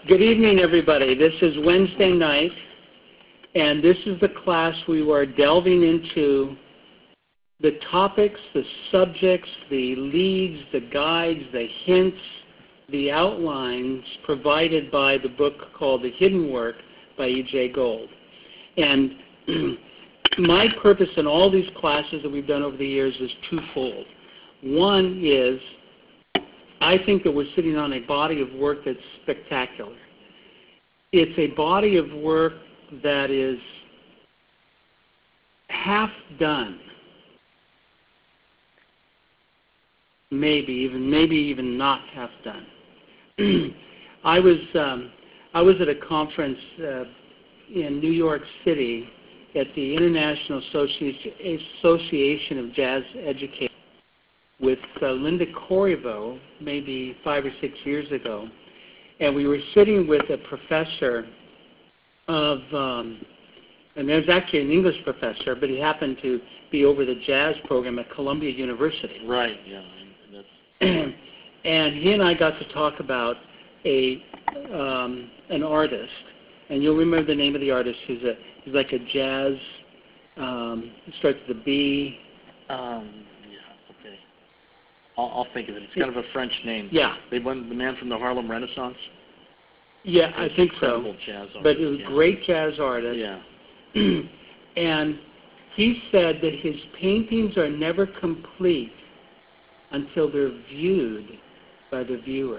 Good evening, everybody. This is Wednesday night, and this is the class we were delving into the topics, the subjects, the leads, the guides, the hints, the outlines provided by the book called The Hidden Work by E.J. Gold. And my purpose in all these classes that we've done over the years is twofold. One is, I think that we're sitting on a body of work that's spectacular. It's a body of work that is half done, maybe even not half done. I was at a conference in New York City at the International Association of Jazz Educators with Linda Corriveau maybe 5 or 6 years ago, and we were sitting with a professor of, and there's actually an English professor, but he happened to be over the jazz program at Columbia University. Right, yeah. And he and I got to talk about an artist, and you'll remember the name of the artist. He's like a jazz, starts with a B. Yeah, okay. I'll think of it. It's kind of a French name. Yeah. The man from the Harlem Renaissance? Yeah, I think so. Jazz artist, but he was a great jazz artist. Yeah. And he said that his paintings are never complete until they're viewed by the viewer.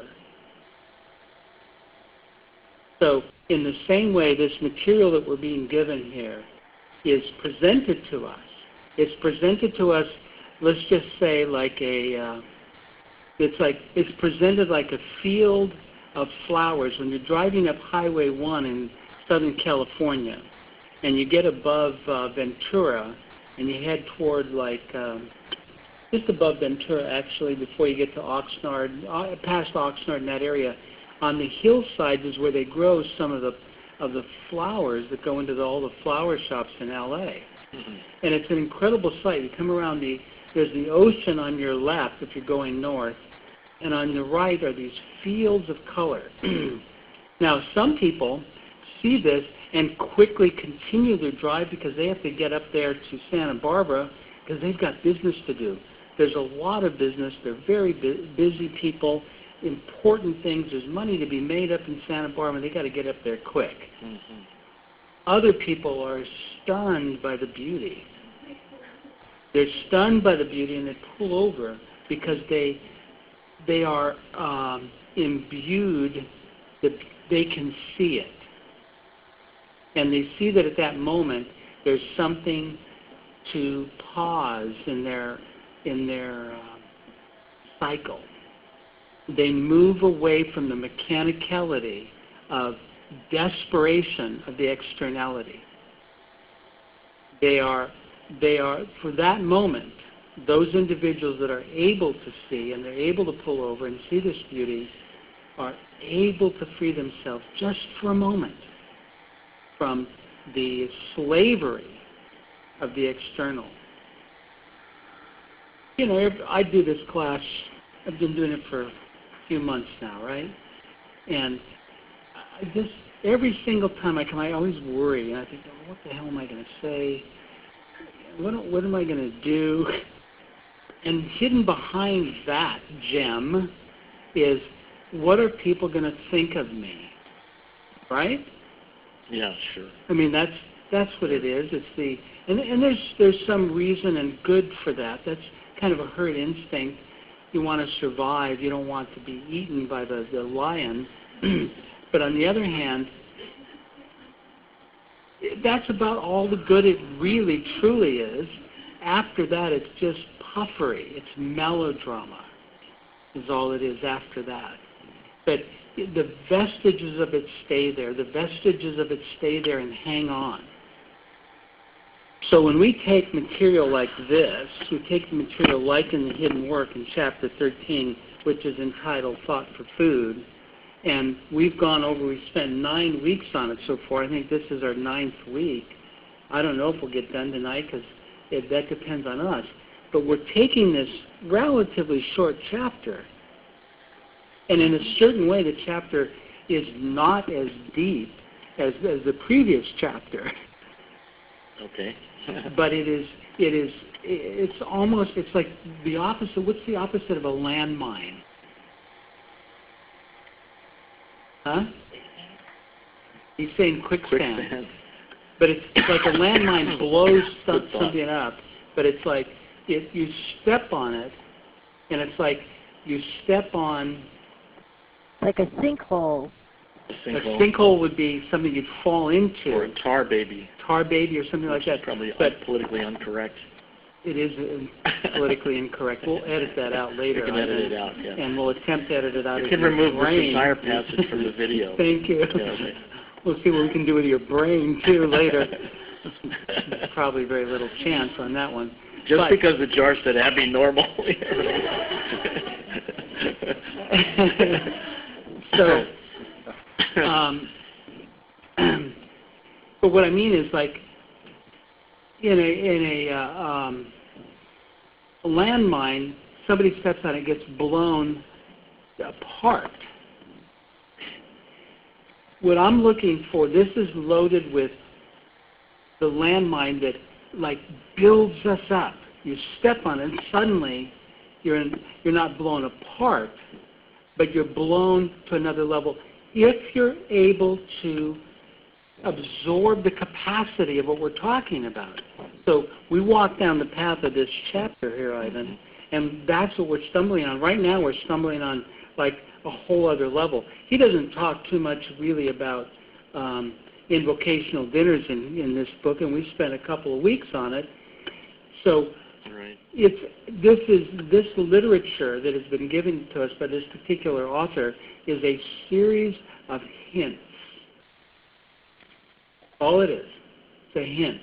So in the same way, this material that we're being given here is presented to us. It's presented to us, let's just say, like it's presented like a field of flowers. When you're driving up Highway 1 in Southern California, and you get above Ventura, and you head toward just above Ventura, actually, before you get to Oxnard, past Oxnard in that area, on the hillside is where they grow some of the flowers that go into all the flower shops in L.A. Mm-hmm. And it's an incredible sight. You come around there's the ocean on your left if you're going north, and on the right are these fields of color. Now, some people see this and quickly continue their drive because they have to get up there to Santa Barbara because they've got business to do. There's a lot of business. They're very busy people, important things. There's money to be made up in Santa Barbara. They got to get up there quick. Mm-hmm. Other people are stunned by the beauty. They're stunned by the beauty, and they pull over because they are imbued that they can see it. And they see that at that moment there's something to pause in their cycle. They move away from the mechanicality of desperation of the externality. They are for that moment, those individuals that are able to see and they're able to pull over and see this beauty are able to free themselves just for a moment from the slavery of the external. You know, I do this class, I've been doing it for a few months now, right? And I just, every single time I come, I always worry, and I think, oh, what the hell am I going to say? What am I going to do? And hidden behind that gem is, what are people going to think of me? Right? Yeah, sure. I mean, that's what it is. It's and there's some reason and good for that. That's kind of a herd instinct. You want to survive. You don't want to be eaten by the lion. But on the other hand, that's about all the good it really, truly is. After that, it's just puffery. It's melodrama is all it is after that. But the vestiges of it stay there. The vestiges of it stay there and hang on. So when we take material like this, we take the material like in The Hidden Work in Chapter 13, which is entitled Thought for Food, and we've spent 9 weeks on it so far. I think this is our 9th week. I don't know if we'll get done tonight because that depends on us. But we're taking this relatively short chapter, and in a certain way the chapter is not as deep as the previous chapter. Okay. But it's like the opposite. What's the opposite of a landmine? Huh? He's saying quicksand. But it's like a landmine blows something up, but it's like you step on it, and it's like you step on... Like a sinkhole. A sinkhole would be something you'd fall into. Or a tar baby. Tar baby or something like that. Probably politically incorrect. It is politically incorrect. We'll edit that out later. You can edit it out, yeah. And we'll attempt to edit it out. You can remove this entire passage from the video. Thank you. Yeah, okay. We'll see what we can do with your brain, too, later. Probably very little chance on that one. Just because the jar said Abby normal. So, but what I mean is, like, in a landmine, somebody steps on it, gets blown apart. What I'm looking for, this is loaded with the landmine that, like, builds us up. You step on it, and suddenly you're not blown apart, but you're blown to another level. If you're able to absorb the capacity of what we're talking about. So we walk down the path of this chapter here, Ivan, and that's what we're stumbling on. Right now we're stumbling on, like, a whole other level. He doesn't talk too much really about invocational dinners in this book, and we spent a couple of weeks on it. So right. This literature that has been given to us by this particular author is a series of hints. All it is. It's a hint.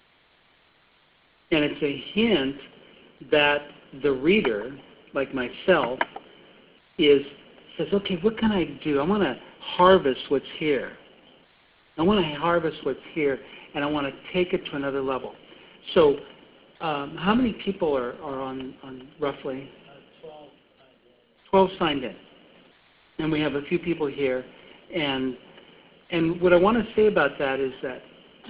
And it's a hint that the reader, like myself, says, okay, what can I do? I want to harvest what's here. I want to harvest what's here, and I want to take it to another level. So how many people are on roughly? 12 signed in. And we have a few people here. And what I want to say about that is that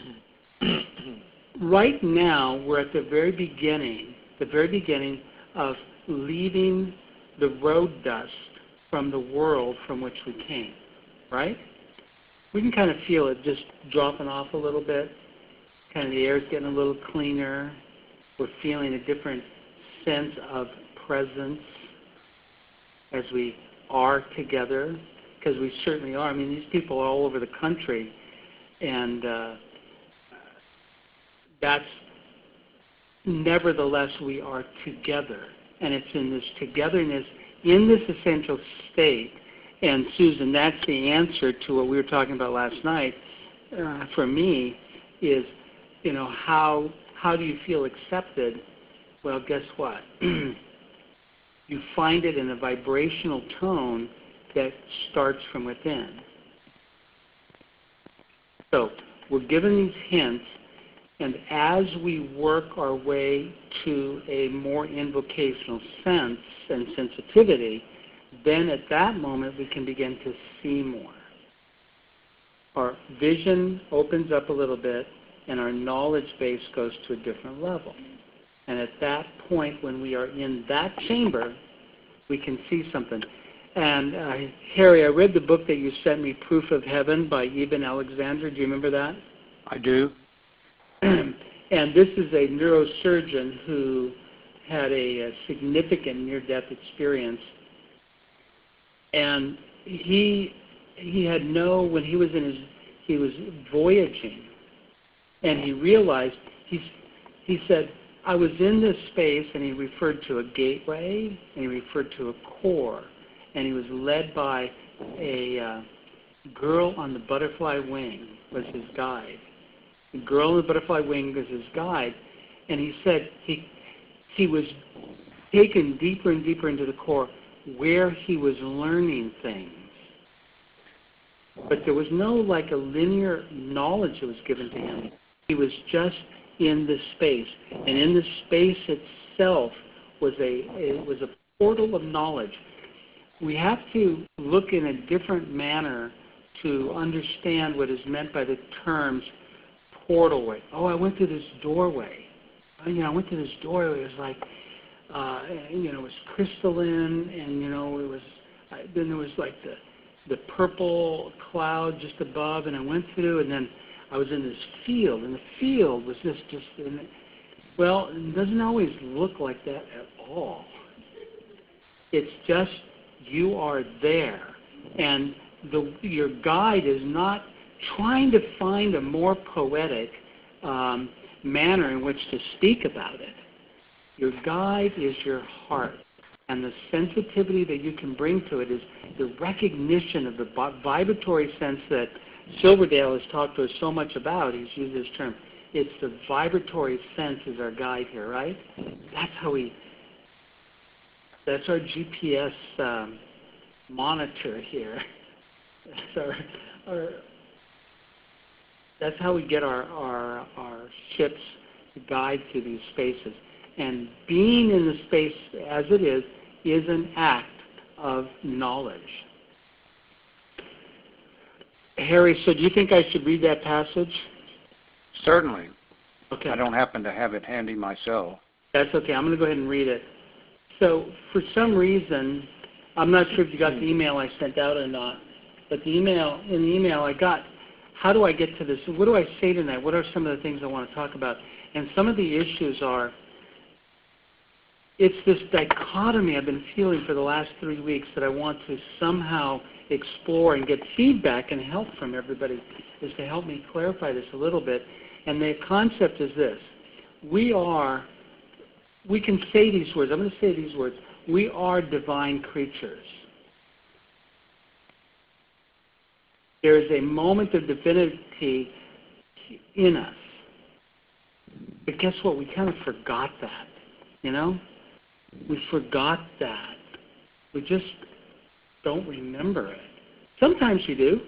right now we're at the very beginning of leaving the road dust from the world from which we came, right? We can kind of feel it just dropping off a little bit. Kind of the air's getting a little cleaner. We're feeling a different sense of presence as we are together, because we certainly are. I mean, these people are all over the country, and that's nevertheless we are together. And it's in this togetherness, in this essential state. And Susan, that's the answer to what we were talking about last night. For me, is how do you feel accepted? Well, guess what? You find it in a vibrational tone that starts from within. So we're given these hints, and as we work our way to a more invocational sense and sensitivity, then at that moment we can begin to see more. Our vision opens up a little bit, and our knowledge base goes to a different level. And at that point, when we are in that chamber, we can see something. And Harry, I read the book that you sent me, Proof of Heaven by Eben Alexander. Do you remember that? I do. And this is a neurosurgeon who had a significant near-death experience. And he had when he was voyaging, and he realized, he said, I was in this space, and he referred to a gateway, and he referred to a core, and he was led by a girl on the butterfly wing was his guide. The girl on the butterfly wing was his guide, and he said he was taken deeper and deeper into the core where he was learning things. But there was no like a linear knowledge that was given to him. He was just in this space, and in the space itself was a portal of knowledge. we have to look in a different manner to understand what is meant by the terms portalway. Oh, I went through this doorway. I went through this doorway. It was like, it was crystalline, and it was. Then there was like the purple cloud just above, and I went through, and then I was in this field, and the field was just. Well, it doesn't always look like that at all. It's just you are there, and your guide is not trying to find a more poetic manner in which to speak about it. Your guide is your heart, and the sensitivity that you can bring to it is the recognition of the vibratory sense that Silverdale has talked to us so much about. He's used this term. It's the vibratory sense is our guide here, right? That's our GPS monitor here. That's how we get our ships to guide through these spaces. And being in the space as it is an act of knowledge. Harry, so do you think I should read that passage? Certainly. Okay. I don't happen to have it handy myself. That's okay. I'm going to go ahead and read it. So for some reason, I'm not sure if you got the email I sent out or not, but in the email I got, how do I get to this? What do I say tonight? What are some of the things I want to talk about? And some of the issues are, it's this dichotomy I've been feeling for the last 3 weeks that I want to somehow explore and get feedback and help from everybody, is to help me clarify this a little bit. And the concept is this. We can say these words. I'm going to say these words. We are divine creatures. There is a moment of divinity in us. But guess what? We kind of forgot that, We forgot that. We just don't remember it. Sometimes we do.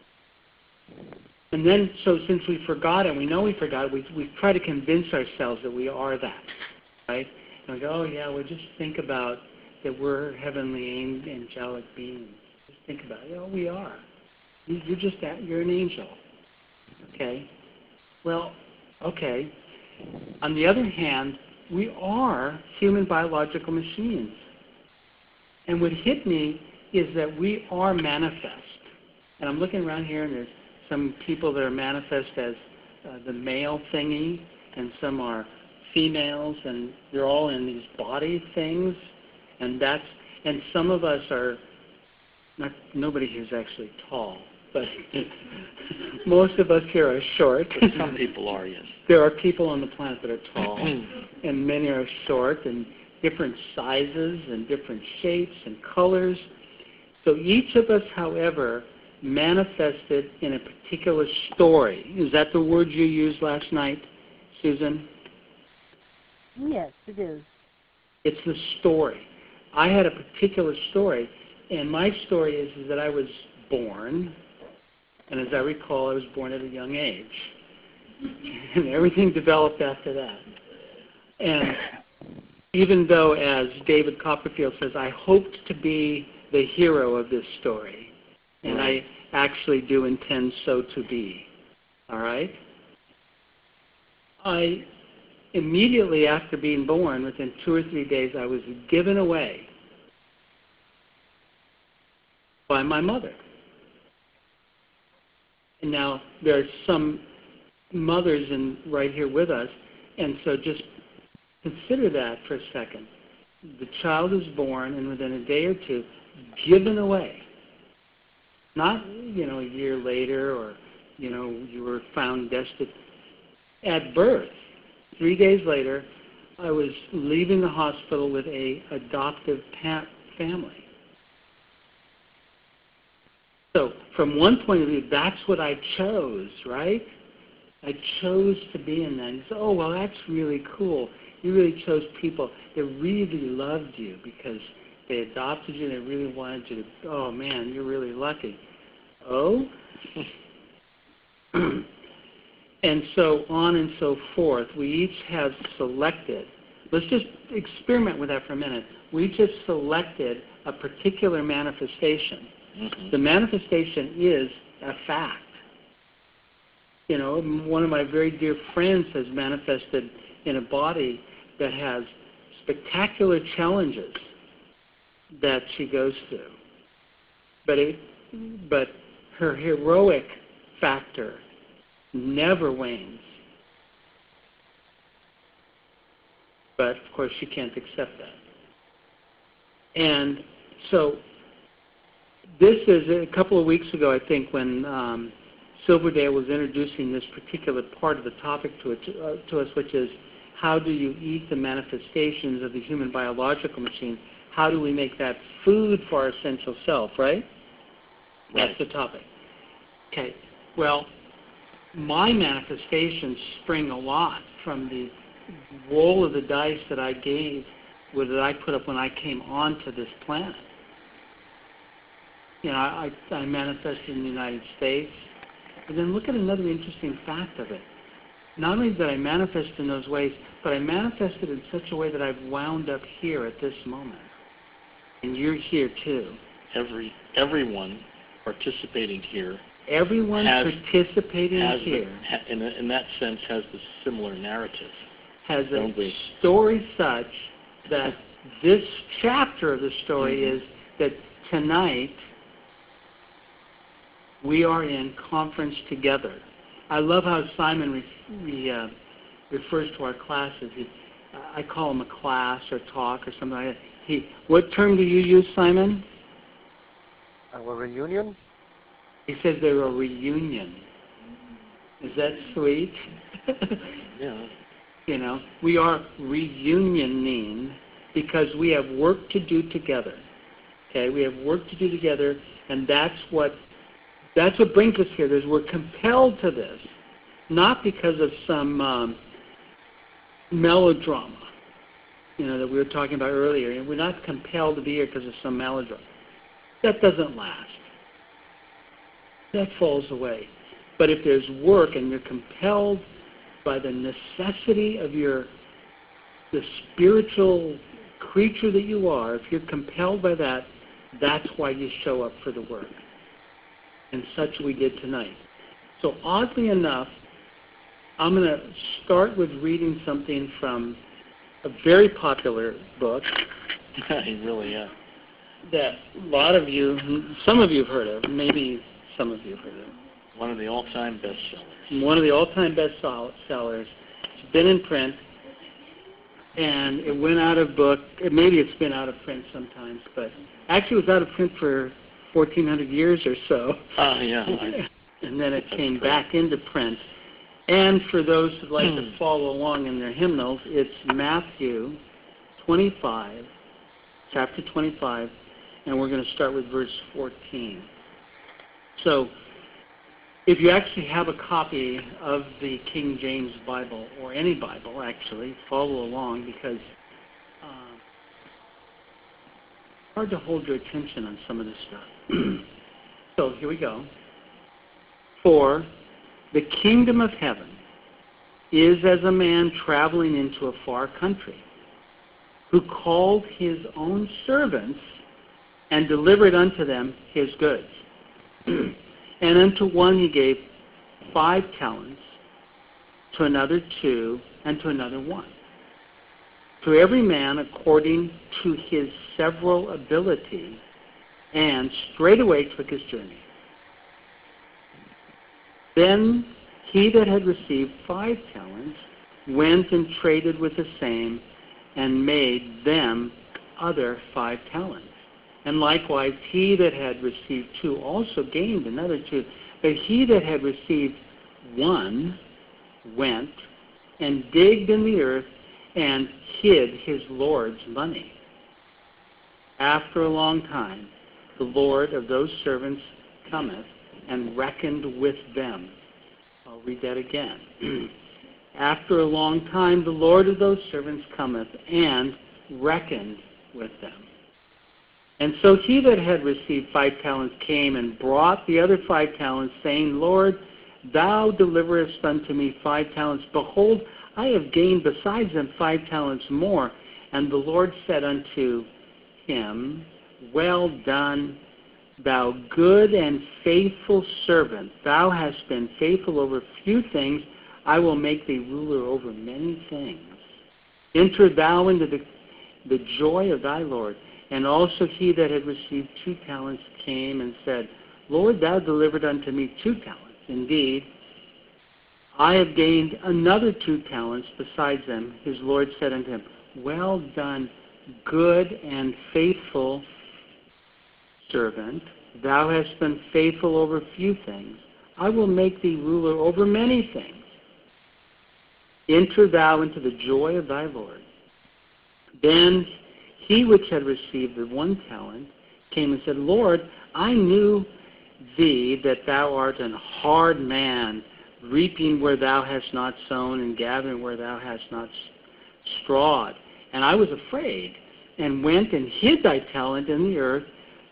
And then, so since we forgot it, we know we forgot it, we try to convince ourselves that we are that, right? And we go, oh yeah, well just think about that we're heavenly angelic beings. Just think about it. Oh, we are. You're just that. You're an angel. Okay? Well, okay. On the other hand, we are human biological machines. And what hit me is that we are manifest. And I'm looking around here, and there's some people that are manifest as the male thingy, and some are females, and they're all in these body things. And some of us are, nobody here is actually tall, but most of us here are short. But some people are, yes. There are people on the planet that are tall, and many are short, and different sizes, and different shapes and colors. So each of us, however, manifested in a particular story. Is that the word you used last night, Susan? Yes, it is. It's the story. I had a particular story, and my story is that I was born, and as I recall, I was born at a young age. And everything developed after that. And even though, as David Copperfield says, I hoped to be the hero of this story, and I actually do intend so to be. All right? Immediately after being born, within 2 or 3 days, I was given away by my mother. And now there are some mothers right here with us, and so just consider that for a second. The child is born, and within a day or two, given away. Not, a year later, or, you were found destitute. At birth, 3 days later, I was leaving the hospital with a adoptive family. So from one point of view, that's what I chose, right? I chose to be in that. And so, oh, well, that's really cool. You really chose people that really loved you because they adopted you, they really wanted you to, oh, man, you're really lucky. Oh? And so on and so forth. We each have selected, let's just experiment with that for a minute. We each have selected a particular manifestation. Mm-hmm. The manifestation is a fact. You know, one of my very dear friends has manifested in a body that has spectacular challenges that she goes through. But her heroic factor never wanes. But, of course, she can't accept that. And so this is a couple of weeks ago, I think, when Silverdale was introducing this particular part of the topic to us, which is how do you eat the manifestations of the human biological machine? How do we make that food for our essential self, right? That's the topic. Okay. Well, my manifestations spring a lot from the roll of the dice that I that I put up when I came onto this planet. You know, I manifested in the United States. And then look at another interesting fact of it. Not only did I manifest in those ways, but I manifested in such a way that I've wound up here at this moment. And you're here too. Everyone participating here. Everyone participating here. In that sense, has the similar narrative. Has a story such that this chapter of the story is that tonight we are in conference together. I love how Simon refers to our classes. I call them a class or talk or something like that. What term do you use, Simon? A reunion? He says they're a reunion. Is that sweet? Yeah. You know, we are reunioning because we have work to do together. Okay, we have work to do together, and that's what brings us here. We're compelled to this, not because of some melodrama, that we were talking about earlier. And we're not compelled to be here because of some melodrama. That doesn't last. That falls away. But if there's work and you're compelled by the necessity of the spiritual creature that you are, if you're compelled by that, that's why you show up for the work. And such we did tonight. So oddly enough, I'm going to start with reading something from a very popular book. Really, yeah. That a lot of you, some of you have heard of, maybe some of you have heard of. One of the all-time bestsellers. One of the all-time bestsellers. It's been in print, and it went out of book. Maybe it's been out of print sometimes, but actually it was out of print for 1,400 years or so. Yeah. And then it came back into print. And for those who'd like to follow along in their hymnals, it's Matthew 25, chapter 25, and we're going to start with verse 14. So if you actually have a copy of the King James Bible, or any Bible actually, follow along, because it's hard to hold your attention on some of this stuff. So here we go. For the kingdom of heaven is as a man traveling into a far country, who called his own servants and delivered unto them his goods. And unto one he gave 5 talents, to another 2, and to another 1. To every man according to his several ability, and straightway took his journey. Then he that had received 5 talents went and traded with the same, and made them other 5 talents. And likewise, he that had received 2 also gained another 2. But he that had received 1 went and digged in the earth and hid his Lord's money. After a long time, the Lord of those servants cometh and reckoned with them. I'll read that again. After a long time, the Lord of those servants cometh and reckoned with them. And so he that had received 5 talents came and brought the other 5 talents, saying, Lord, thou deliverest unto me 5 talents. Behold, I have gained besides them 5 talents more. And the Lord said unto him, well done, thou good and faithful servant. Thou hast been faithful over few things. I will make thee ruler over many things. Enter thou into the joy of thy Lord. And also he that had received 2 talents came and said, Lord, thou delivered unto me 2 talents. Indeed, I have gained another 2 talents besides them. His Lord said unto him, well done, good and faithful servant. Thou hast been faithful over few things. I will make thee ruler over many things. Enter thou into the joy of thy Lord. Then he which had received the 1 talent came and said, Lord, I knew thee that thou art an hard man, reaping where thou hast not sown and gathering where thou hast not strawed. And I was afraid, and went and hid thy talent in the earth.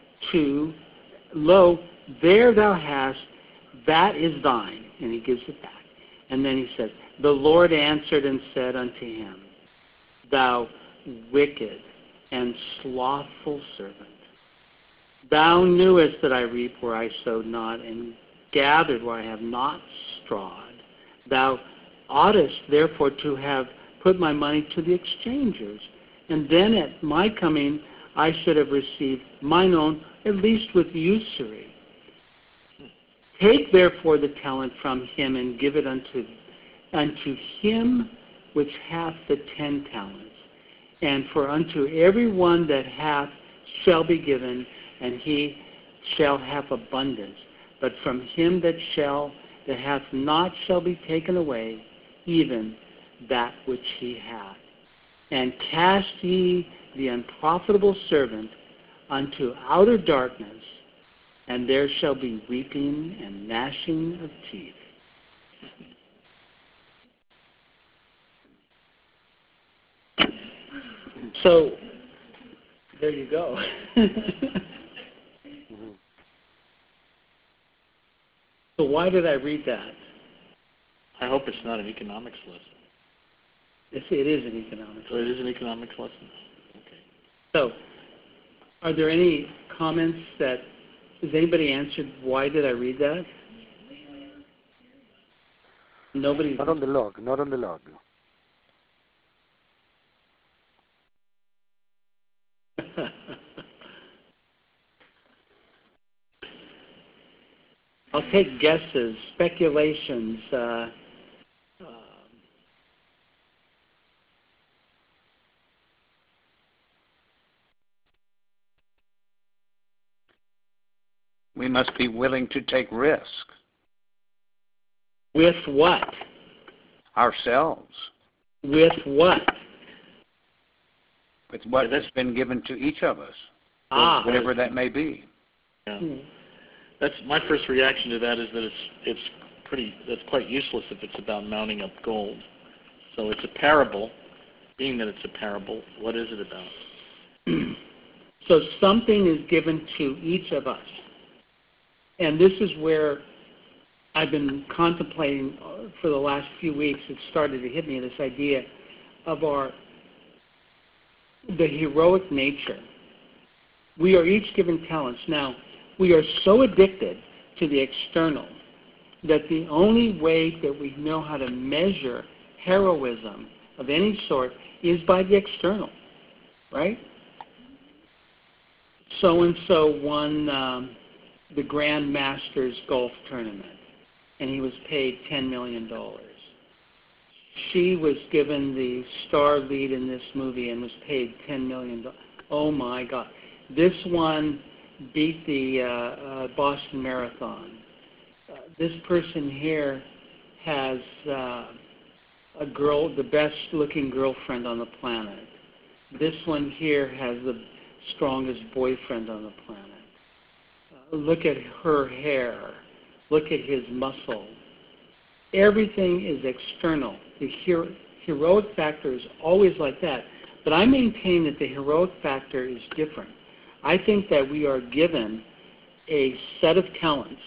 Lo, there thou hast, that is thine. And he gives it back. And then he says, the Lord answered and said unto him, thou wicked and slothful servant, thou knewest that I reap where I sowed not, and gathered where I have not strawed. Thou oughtest therefore to have put my money to the exchangers, and then at my coming I should have received mine own, at least with usury. Take therefore the talent from him, and give it unto him which hath the 10 talents. And for unto every one that hath shall be given, and he shall have abundance. But from him that hath not shall be taken away, even that which he hath. And cast ye the unprofitable servant unto outer darkness, and there shall be weeping and gnashing of teeth. So, there you go. So why did I read that? I hope it's not an economics lesson. It is an economics So it is an economics lesson? Okay. So, are there any comments has anybody answered why did I read that? Nobody? Not on the log. I'll take guesses, speculations. We must be willing to take risk. With what? Ourselves. With what? With what has been given to each of us. Whatever that may be. Yeah. That's my first reaction to that is that that's quite useless if it's about mounting up gold. So it's a parable. Being that it's a parable, what is it about? So something is given to each of us. And this is where I've been contemplating for the last few weeks. It started to hit me, this idea of the heroic nature. We are each given talents. Now, we are so addicted to the external that the only way that we know how to measure heroism of any sort is by the external, right? So-and-so won the Grand Masters golf tournament, and he was paid $10 million. She was given the star lead in this movie and was paid $10 million. Oh my God. This one beat the Boston Marathon. This person here has the best-looking girlfriend on the planet. This one here has the strongest boyfriend on the planet. Look at her hair. Look at his muscle. Everything is external. The heroic factor is always like that. But I maintain that the heroic factor is different. I think that we are given a set of talents.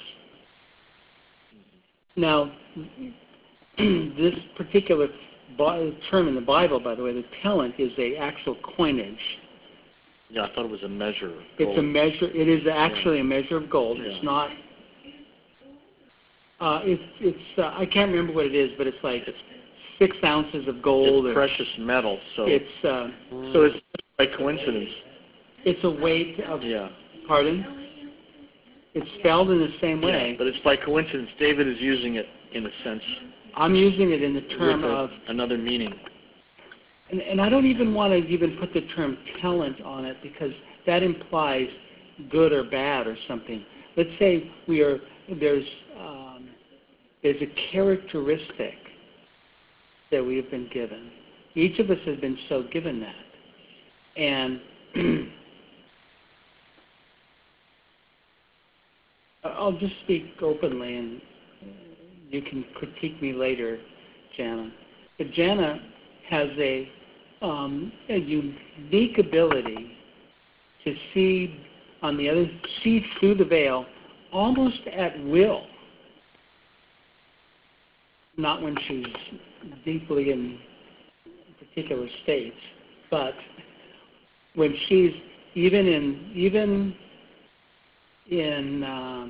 Now, this particular term in the Bible, by the way, the talent is an actual coinage. Yeah, I thought it was a measure. Of It's a gold. measure. It is actually a measure of gold. Yeah. It's not. I can't remember what it is, but it's like 6 ounces of gold. It's precious metal, so It's so it's by coincidence. it's a weight of. Yeah. Pardon? It's spelled in the same way. Yeah, but it's by coincidence. David is using it in a sense. I'm using it in the term with of. another meaning. And I don't even want to even put the term talent on it because that implies good or bad or something. Let's say there's a characteristic that we have been given. Each of us has been so given that. And I'll just speak openly and you can critique me later, Jana. But Jana has a unique ability to see through the veil almost at will. Not when she's deeply in particular states, but when she's even in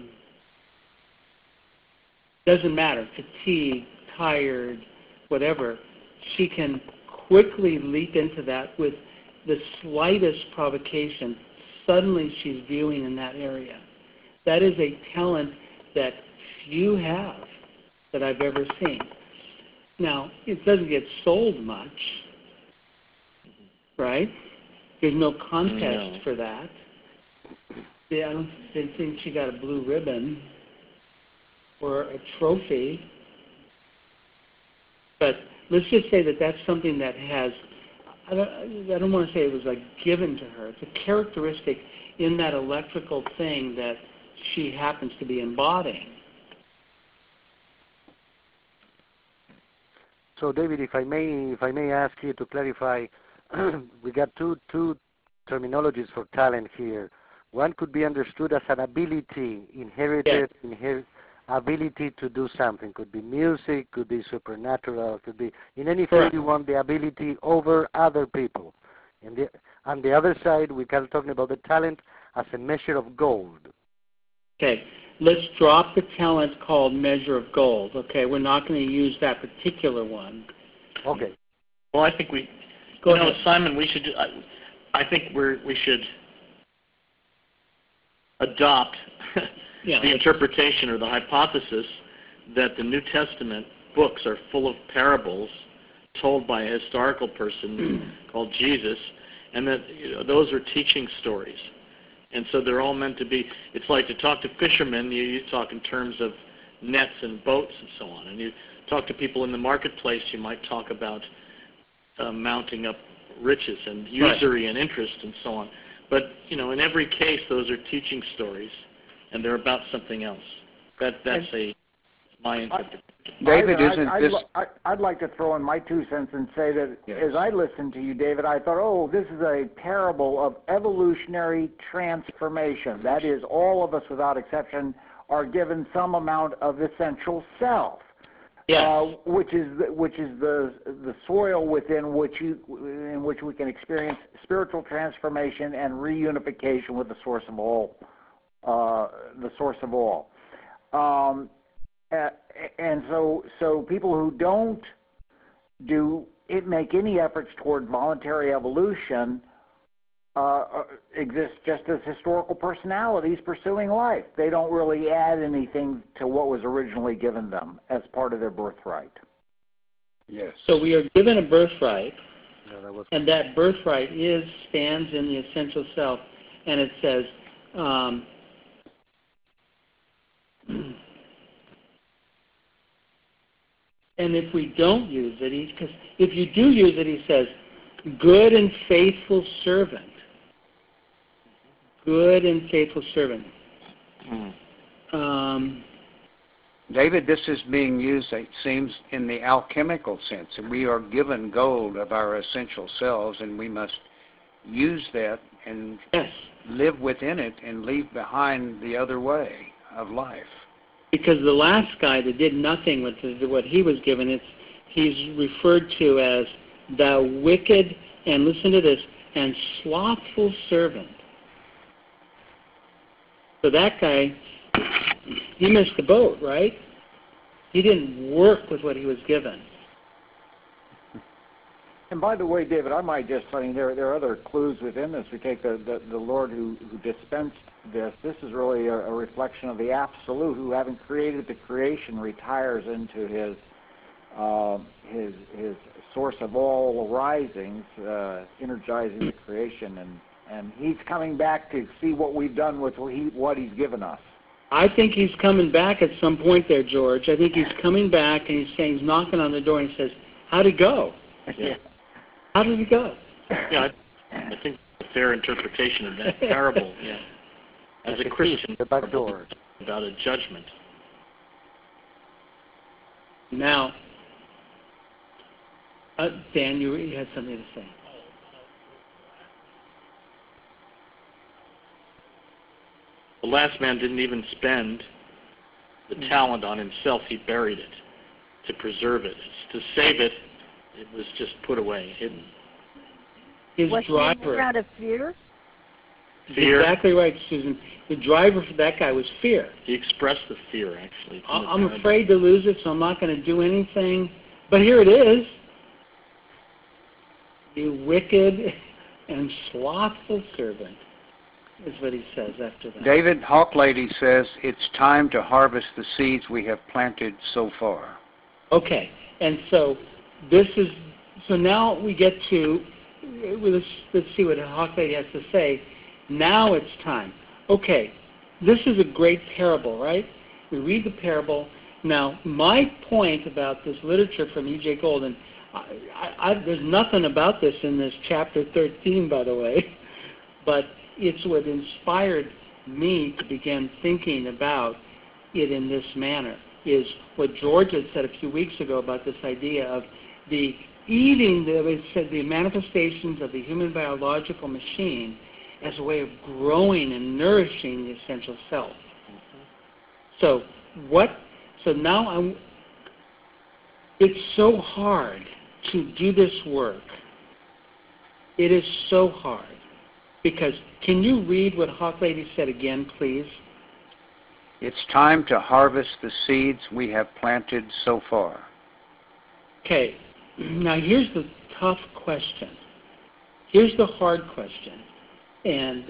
doesn't matter, fatigue, tired, whatever, she can quickly leap into that with the slightest provocation. Suddenly she's viewing in that area. That is a talent that few have that I've ever seen. Now, it doesn't get sold much, right? There's no contest for that. Yeah, I don't think she got a blue ribbon or a trophy. But let's just say that that's something that has, I don't want to say it was like given to her. It's a characteristic in that electrical thing that she happens to be embodying. So, David, if I may ask you to clarify, we got two terminologies for talent here. One could be understood as an ability, inherited ability to do something. Could be music, could be supernatural, could be in any field you want the ability over other people. And on the other side, we can talk about the talent as a measure of gold. Okay, let's drop the talent called measure of gold. Okay, we're not going to use that particular one. Okay. Well, I think we. Go ahead, Simon. We should. I think we should adopt the interpretation or the hypothesis that the New Testament books are full of parables told by a historical person called Jesus, and that those are teaching stories. And so they're all meant to be, it's like to talk to fishermen, you talk in terms of nets and boats and so on. And you talk to people in the marketplace, you might talk about mounting up riches and usury and interest and so on. But, in every case, those are teaching stories, and they're about something else. That's my interpretation. David, I'd like to throw in my 2 cents and say that as I listened to you, David, I thought, this is a parable of evolutionary transformation. That is, all of us without exception are given some amount of essential self, which is the soil within which we can experience spiritual transformation and reunification with the source of all. And so people who don't make any efforts toward voluntary evolution exist just as historical personalities pursuing life. They don't really add anything to what was originally given them as part of their birthright. Yes. So we are given a birthright, and that birthright stands in the essential self, and it says, and if we don't use it, because if you do use it, he says, good and faithful servant. Good and faithful servant. David, this is being used, it seems, in the alchemical sense. And we are given gold of our essential selves, and we must use that and live within it and leave behind the other way of life. Because the last guy that did nothing with what he was given, he's referred to as the wicked, and listen to this, and slothful servant. So that guy, he missed the boat, right? He didn't work with what he was given. And by the way, David, I might just, there are other clues within this. We take the Lord who dispensed this. This is really a reflection of the Absolute, who, having created the creation, retires into his source of all arisings, energizing the creation, and he's coming back to see what we've done with what he's given us. I think he's coming back at some point there, George. I think he's coming back, and he's saying, he's knocking on the door, and he says, how'd it go? Yeah. How did it go? Yeah, I think a fair interpretation of that parable. Yeah. As a Christian, the back door. About a judgment. Now, Dan, you had something to say. The last man didn't even spend the talent on himself. He buried it to preserve it. To save it, it was just put away, hidden. His Was driver. he out of fear? Fear. Exactly right, Susan. The driver for that guy was fear. He expressed the fear, actually. I'm afraid to lose it, so I'm not going to do anything. But here it is. You wicked and slothful servant, is what he says after that. David, Hawk Lady says it's time to harvest the seeds we have planted so far. Okay, and so now we get to, let's see what Hawk Lady has to say. Now it's time. Okay, this is a great parable, right? We read the parable. Now, my point about this literature from E.J. Golden, there's nothing about this in this chapter 13, by the way, but it's what inspired me to begin thinking about it in this manner, is what George had said a few weeks ago about this idea of the eating, it said the manifestations of the human biological machine as a way of growing and nourishing the essential self. So now it's so hard to do this work. It is so hard. Because, can you read what Hawk Lady said again, please? It's time to harvest the seeds we have planted so far. Okay, now here's the tough question. Here's the hard question. And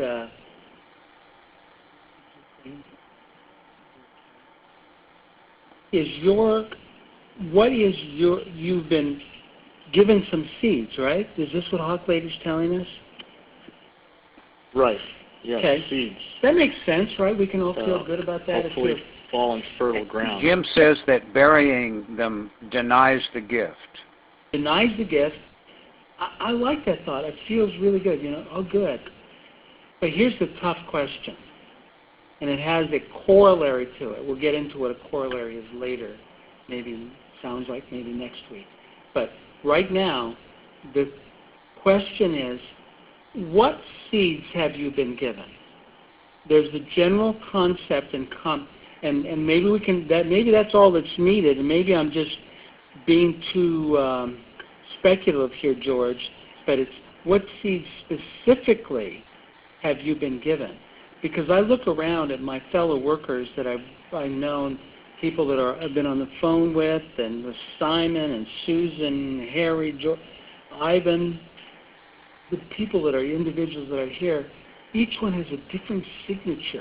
you've been given some seeds, right? Is this what Hawk Lady's telling us? Right. Yes, okay. Seeds. That makes sense, right? We can all feel good about that. Hopefully fall on fertile ground. Jim says that burying them denies the gift. Denies the gift. I like that thought. It feels really good, Oh, good. But here's the tough question, and it has a corollary to it. We'll get into what a corollary is later. Maybe sounds like maybe next week. But right now, the question is, what seeds have you been given? There's the general concept and maybe we can maybe that's all that's needed, and maybe I'm just being too speculative here, George. But it's what seeds specifically have you been given? Because I look around at my fellow workers that I've known, people that I've been on the phone with, and with Simon and Susan, Harry, George, Ivan, the people that are individuals that are here, each one has a different signature.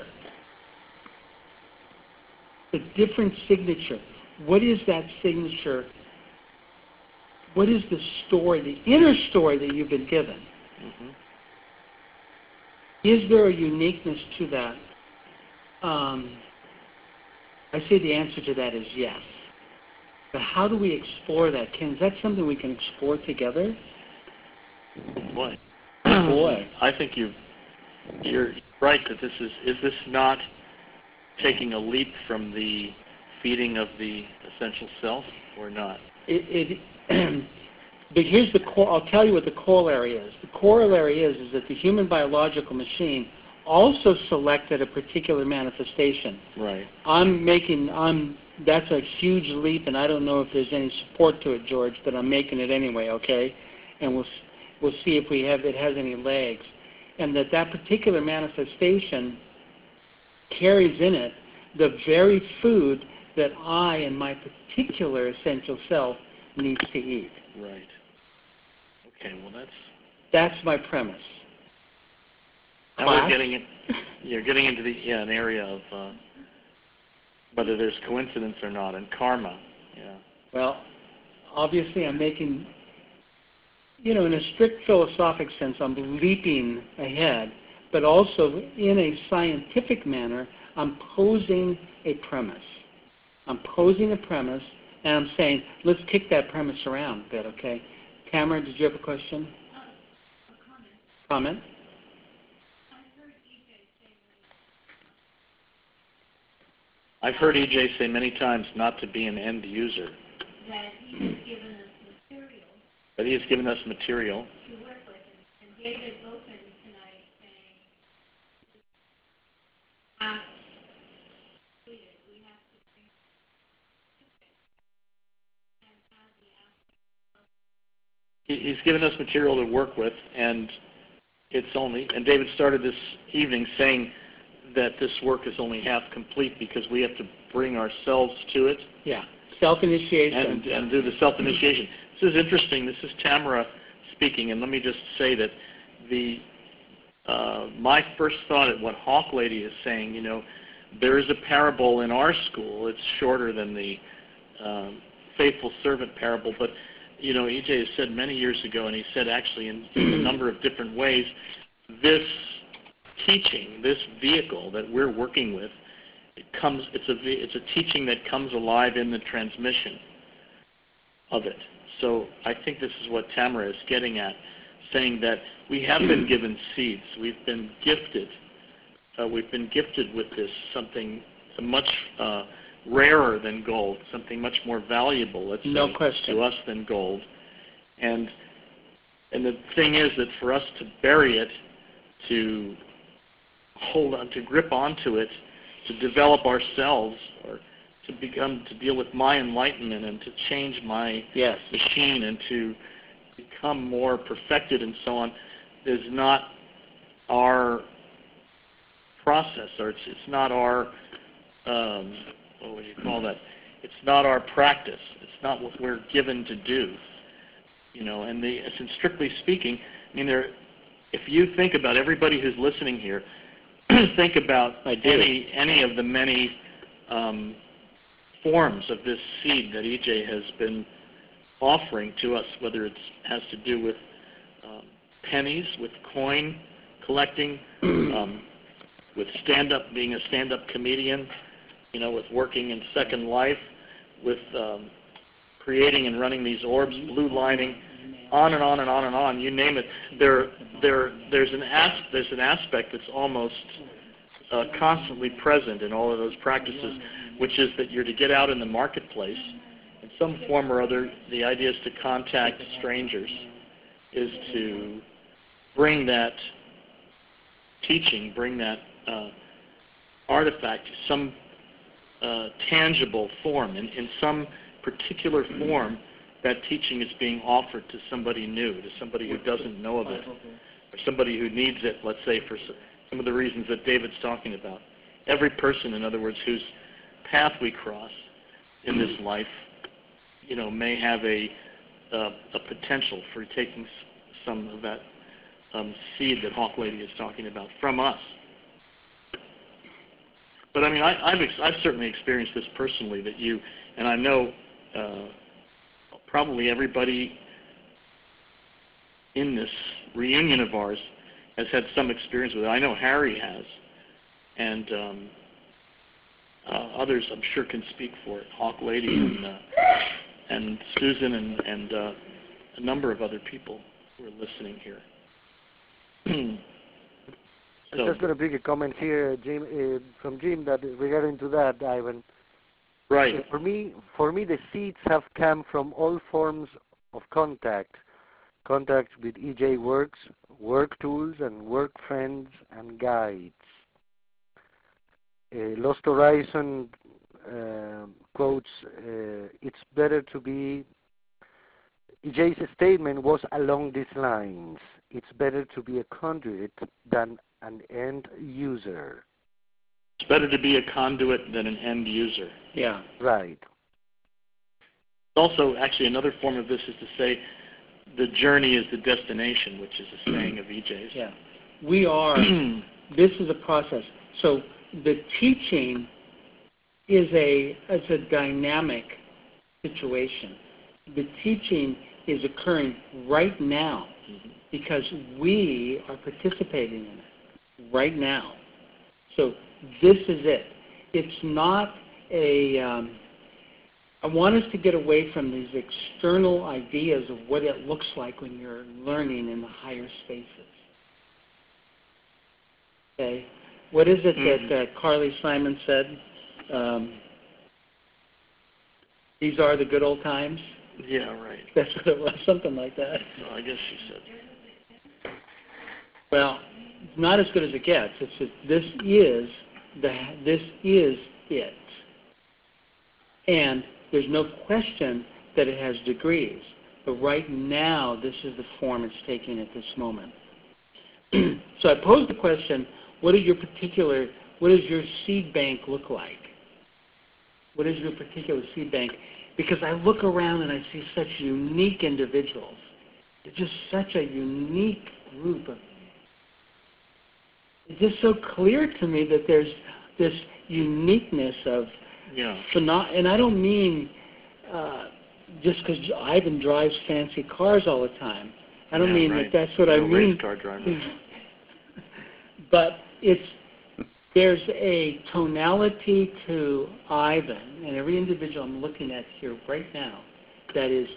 A different signature. What is that signature? What is the story, the inner story that you've been given? Mm-hmm. Is there a uniqueness to that? I say the answer to that is yes. But how do we explore that? Is that something we can explore together? Boy. Boy. I think you're right that this is this not taking a leap from the feeding of the essential self or not? But here's I'll tell you what the corollary is. The corollary is that the human biological machine also selected a particular manifestation. Right. That's a huge leap, and I don't know if there's any support to it, George, but I'm making it anyway, okay? And we'll see if it has any legs, and that particular manifestation carries in it the very food that I and my particular essential self needs to eat. Right. Okay. Well, that's my premise. Now we're getting you're getting into an area of whether there's coincidence or not, and karma. Yeah. Well, obviously, I'm making, in a strict philosophic sense, I'm leaping ahead, but also in a scientific manner, I'm posing a premise. I'm posing a premise, and I'm saying, let's kick that premise around a bit, okay? Tamara, did you have a question? A comment? I've heard EJ say many times not to be an end user. That he has given us material. That he has given us material. To work with. And David opened tonight saying, we have to bring and have the He's given us material to work with, and and David started this evening saying that this work is only half complete because we have to bring ourselves to it. Yeah, self-initiation. And do the self-initiation. This is interesting. This is Tamara speaking, and let me just say that my first thought at what Hawk Lady is saying, there is a parable in our school. It's shorter than the faithful servant parable, but EJ has said many years ago, and he said actually in a number of different ways, this teaching, this vehicle that we're working with, it's a teaching that comes alive in the transmission of it. So I think this is what Tamara is getting at, saying that we have been given seeds. We've been gifted. With this, something much rarer than gold, something much more valuable, let's say, to us than gold. And the thing is that for us to bury it, to hold on, to grip onto it, to develop ourselves, or to deal with my enlightenment and to change my machine and to become more perfected and so on, is not our process, or it's not our what would you call that? It's not our practice. It's not what we're given to do. And strictly speaking, if you think about everybody who's listening here, think about any of the many forms of this seed that EJ has been offering to us, whether it has to do with pennies, with coin collecting, with being a stand-up comedian, with working in Second Life, with creating and running these orbs, blue lining, on and on and on and on. You name it. There's an aspect that's almost constantly present in all of those practices, which is that you're to get out in the marketplace in some form or other. The idea is to contact strangers, is to bring that teaching, bring that artifact to some tangible form. In some particular form, that teaching is being offered to somebody new, to somebody who doesn't know of it, or somebody who needs it, let's say, for some of the reasons that David's talking about. Every person, in other words, whose path we cross in this life, may have a potential for taking some of that seed that Hawk Lady is talking about from us. But I've certainly experienced this personally, and I know probably everybody in this reunion of ours has had some experience with it. I know Harry has, and others I'm sure can speak for it. Hawk Lady and Susan and a number of other people who are listening here. I'm just going to bring a comment here, Jim, from Jim, that regarding to that, Ivan. Right. For me, the seeds have come from all forms of contact with EJ Works, work tools, and work friends and guides. Lost Horizon quotes, it's better to be EJ's statement was along these lines. It's better to be a conduit than an end user. It's better to be a conduit than an end user. Yeah. Right. Also, actually, another form of this is to say the journey is the destination, which is a saying of EJ's. Yeah. We are, this is a process. So the teaching is a dynamic situation. The teaching is occurring right now because we are participating in it right now. So this is it. It's not a, I want us to get away from these external ideas of what it looks like when you're learning in the higher spaces. Okay? What is it that Carly Simon said? These are the good old times? Yeah, right. That's what it was, something like that. No, I guess she said. Well, it's not as good as it gets. It's just, this is it. And there's no question that it has degrees. But right now, this is the form it's taking at this moment. So I posed the question, what does your seed bank look like? What is your particular seed bank? Because I look around and I see such unique individuals. It's just such a unique group of. It's just so clear to me that there's this uniqueness of and I don't mean just because Ivan drives fancy cars all the time. I don't mean that that's what I mean. Race car driver. But there's a tonality to Ivan and every individual I'm looking at here right now that is,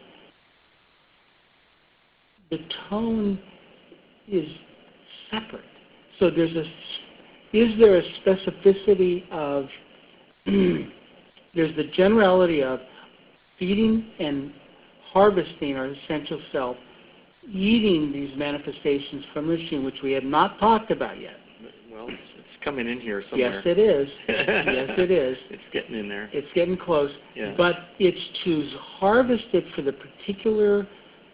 the tone is separate. So is there a specificity of, there's the generality of feeding and harvesting our essential self, eating these manifestations from the machine, which we have not talked about yet. Well, it's coming in here somewhere. Yes, it is. Yes, it is. It's getting in there. It's getting close. Yeah. But it's to harvest it for the particular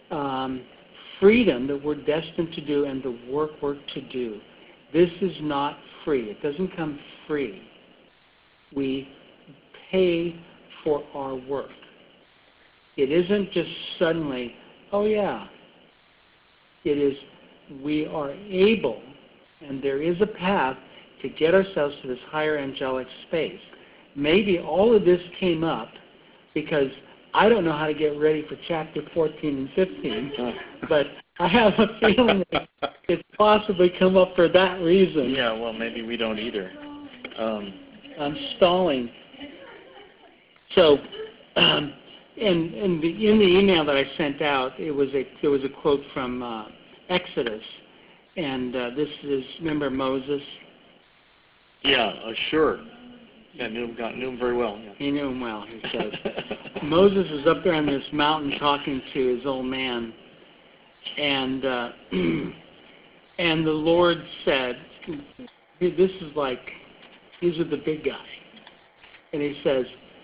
freedom that we're destined to do and the work we're to do. This is not free. It doesn't come free. We pay for our work. It isn't just suddenly, oh yeah. It is, we are able, and there is a path to get ourselves to this higher angelic space. Maybe all of this came up because I don't know how to get ready for chapter 14 and 15, but I have a feeling that it's possibly come up for that reason. Yeah, well, maybe we don't either. I'm stalling. So, in the email that I sent out, there was a quote from Exodus, and this is, remember Moses? Yeah, sure. Yeah, knew him very well. Yeah. He knew him well, he says. Moses was up there on this mountain talking to his old man, and and the Lord said, this is like, these are the big guy. And he says,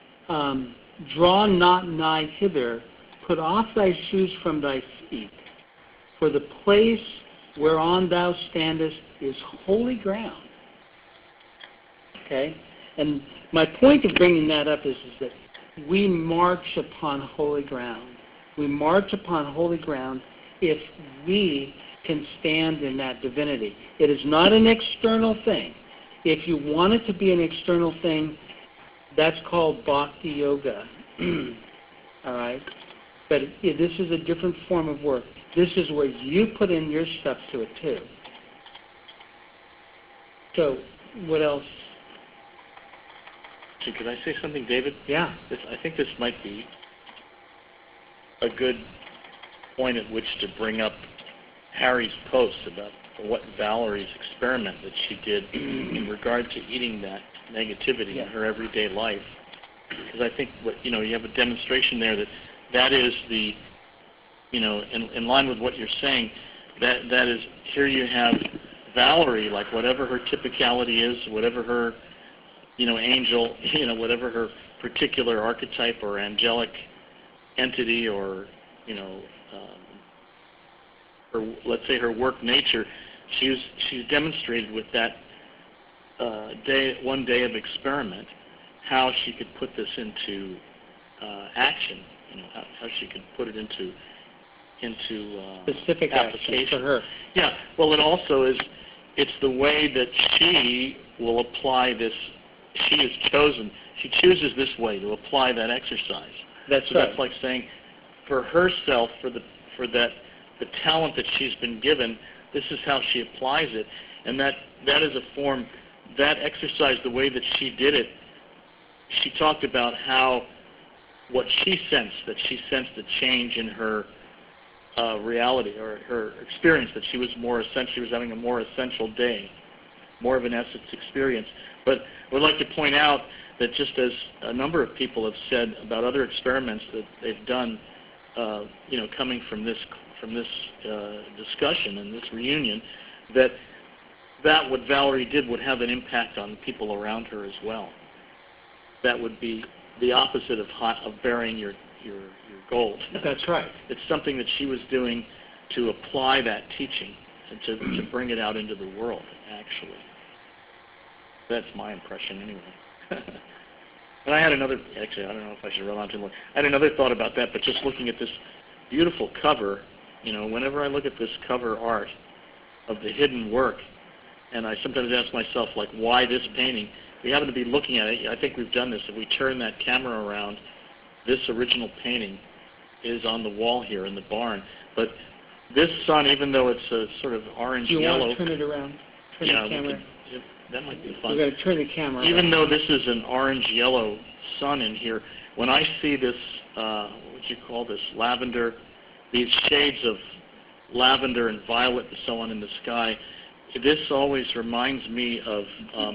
draw not nigh hither, put off thy shoes from thy feet, for the place whereon thou standest is holy ground. Okay? And my point of bringing that up is that we march upon holy ground. We march upon holy ground if we can stand in that divinity. It is not an external thing. If you want it to be an external thing, that's called bhakti yoga. All right? But this is a different form of work. This is where you put in your stuff to it too. So, what else? Could I say something, David? Yeah. I think this might be a good point at which to bring up Harry's post about what Valerie's experiment that she did in regard to eating that negativity in her everyday life. Because I think you have a demonstration there that is the, in line with what you're saying, that is, here you have Valerie, like whatever her typicality is, whatever her angel, whatever her particular archetype or angelic entity or her, let's say, her work nature, she's demonstrated with that one day of experiment how she could put this into action. How she could put it into specific action application for her. Yeah. Well, it also is. It's the way that she will apply this. She chooses this way to apply that exercise. That's so right. That's like saying, for herself, for the talent that she's been given, this is how she applies it, and that is a form. That exercise, the way that she did it, she talked about what she sensed a change in her reality or her experience, that she was having a more essential day, more of an essence experience. But I would like to point out that, just as a number of people have said about other experiments that they've done, coming from this discussion and this reunion, that what Valerie did would have an impact on people around her as well. That would be the opposite of burying your gold. That's right. It's something that she was doing to apply that teaching and to bring it out into the world, actually. That's my impression anyway. And I had another, actually, I don't know if I should run on too long. I had another thought about that, but just looking at this beautiful cover, whenever I look at this cover art of the hidden work, and I sometimes ask myself, like, why this painting? We happen to be looking at it. I think we've done this. If we turn that camera around, this original painting is on the wall here in the barn. But this sun, even though it's a sort of orange-yellow... Do you want to turn it around? Turn the camera? That might be fun. We're going to turn the camera Even around. though this is an orange-yellow sun in here, when I see this, what would you call this, lavender, these shades of lavender and violet and so on in the sky, this always reminds me of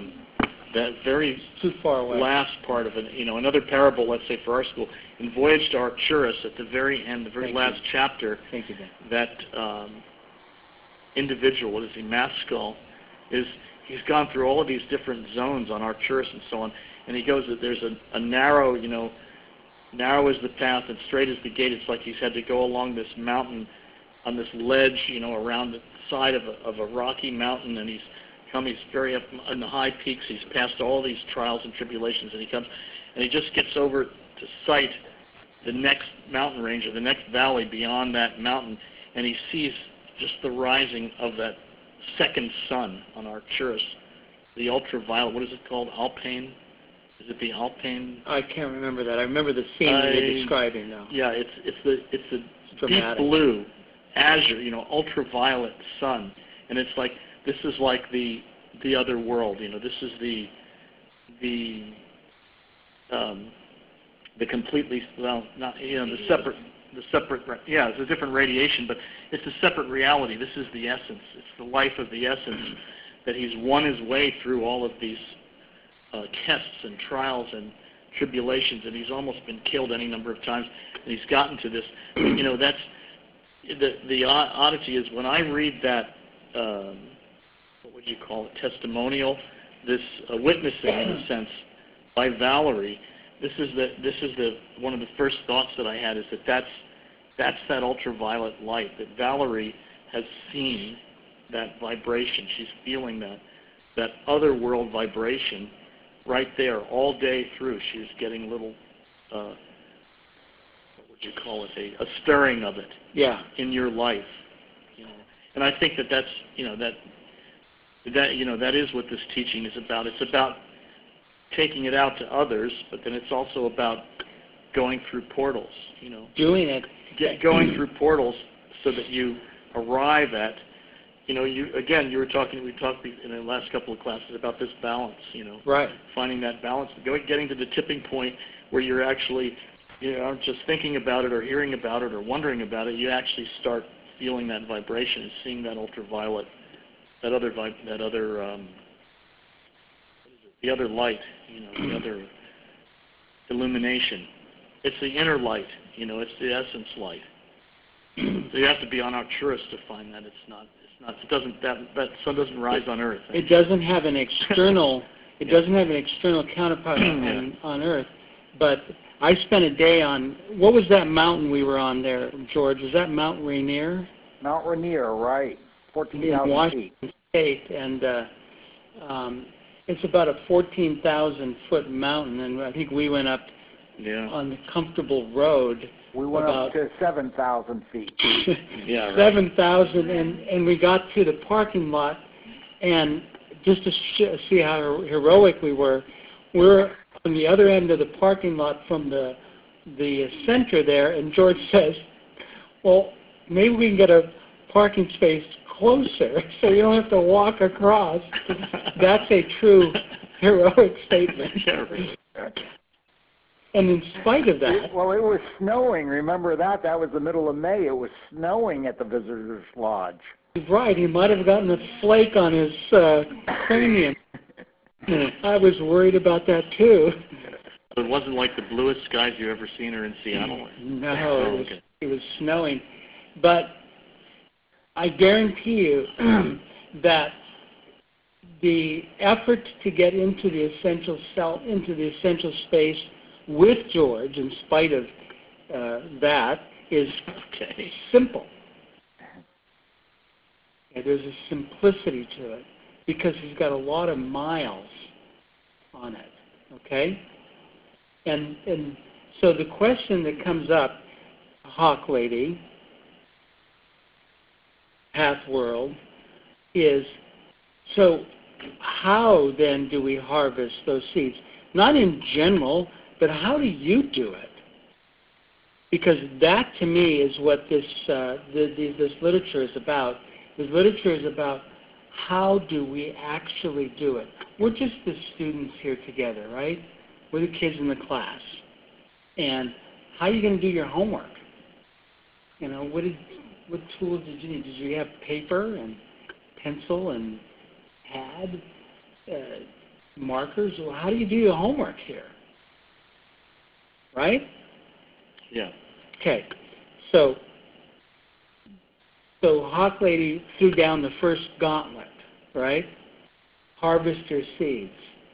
that very too far away. Last part of it, another parable, let's say for our school, in Voyage to Arcturus, at the very end, the very last chapter, Thank you, Ben. that individual, what is he, Maskell, he's gone through all of these different zones on Arcturus and so on, and he goes that there's a narrow, narrow is the path and straight is the gate. It's like he's had to go along this mountain, on this ledge, around the side of a rocky mountain, and he's very up on the high peaks. He's passed all these trials and tribulations, and he comes, and he just gets over to sight the next mountain range or the next valley beyond that mountain, and he sees just the rising of that second sun on Arcturus, the ultraviolet. What is it called? Alpine? Is it the Alpine? I can't remember that. I remember the scene that you're describing now. Yeah, it's the dramatic. Deep blue, azure, ultraviolet sun, and it's like, this is like the other world. This is the completely, well, not, the separate, yeah, it's a different radiation, but it's a separate reality. This is the essence. It's the life of the essence, that he's won his way through all of these tests and trials and tribulations, and he's almost been killed any number of times, and he's gotten to this. That's the oddity is, when I read that, what would you call it, testimonial, this witnessing, in a sense, by Valerie, this is one of the first thoughts that I had, is that's that ultraviolet light, that Valerie has seen that vibration. She's feeling that other world vibration right there all day through. She's getting little, what would you call it, a stirring of it, yeah, in your life. And I think that's that is what this teaching is about. It's about taking it out to others, but then it's also about going through portals. Doing it. Going through portals so that you arrive at, we talked in the last couple of classes about this balance, Right. Finding that balance, getting to the tipping point where you're actually, aren't just thinking about it or hearing about it or wondering about it. You actually start feeling that vibration and seeing that ultraviolet, the other light, the other illumination. It's the inner light, it's the essence light. So you have to be on Arcturus to find that. That sun doesn't rise on Earth. It doesn't have an external. It doesn't have an external counterpart on Earth, But I spent a day on, what was that mountain we were on there, George? Is that Mount Rainier? Mount Rainier, right. In 14,000 feet. Washington State, and it's about a 14,000-foot mountain, and I think we went up on the comfortable road. We went up to 7,000 feet. Yeah, right. 7,000, and we got to the parking lot, and just to see how heroic we were, we're on the other end of the parking lot from the center there, and George says, well, maybe we can get a parking space closer so you don't have to walk across. That's a true heroic statement. Yeah, right. And in spite of that... Well, it was snowing. Remember that? That was the middle of May. It was snowing at the Visitors Lodge. Right. He might have gotten a flake on his cranium. I was worried about that, too. So it wasn't like the bluest skies you've ever seen or in Seattle? No, it was snowing. But I guarantee you that the effort to get into the essential space with George, in spite of that, is simple. And there's a simplicity to it because he's got a lot of miles on it. Okay? And so the question that comes up, Hawk Lady, Path World, is, so how then do we harvest those seeds? Not in general, but how do you do it? Because that, to me, is what this literature is about. This literature is about how do we actually do it. We're just the students here together, right? We're the kids in the class. And how are you going to do your homework? You know, what tools did you need? Did you have paper and pencil and pad, markers? Well, how do you do your homework here? Right? Yeah. Okay. So Hawk Lady threw down the first gauntlet, right? Harvest your seeds.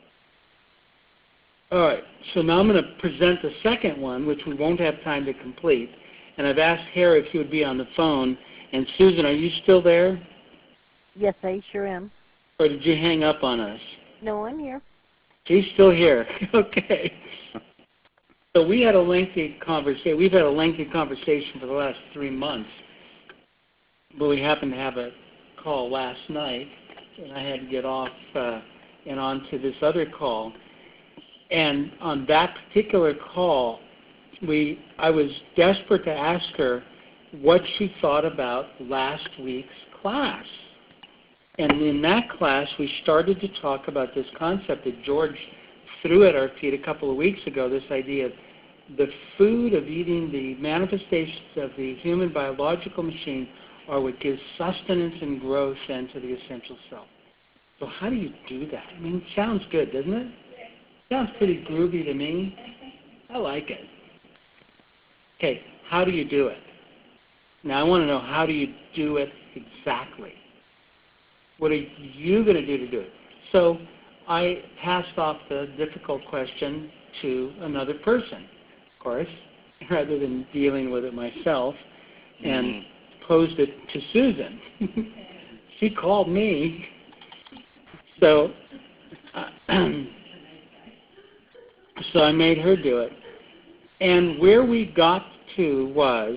All right. So now I'm going to present the second one, which we won't have time to complete. And I've asked Harry if he would be on the phone. And Susan, are you still there? Yes, I sure am. Or did you hang up on us? No, I'm here. She's still here. Okay. So we had a lengthy conversation. We've had a lengthy conversation for the last 3 months. But we happened to have a call last night, and I had to get off and on to this other call. And on that particular call, I was desperate to ask her what she thought about last week's class. And in that class, we started to talk about this concept that George threw at our feet a couple of weeks ago, this idea of the food of eating, the manifestations of the human biological machine are what gives sustenance and growth then to the essential self. So how do you do that? I mean, it sounds good, doesn't it? Sounds pretty groovy to me. I like it. Okay, how do you do it? Now I want to know, how do you do it exactly? What are you going to do to do it? So I passed off the difficult question to another person, of course, rather than dealing with it myself, and posed it to Susan. She called me. So I made her do it. And where we got to was,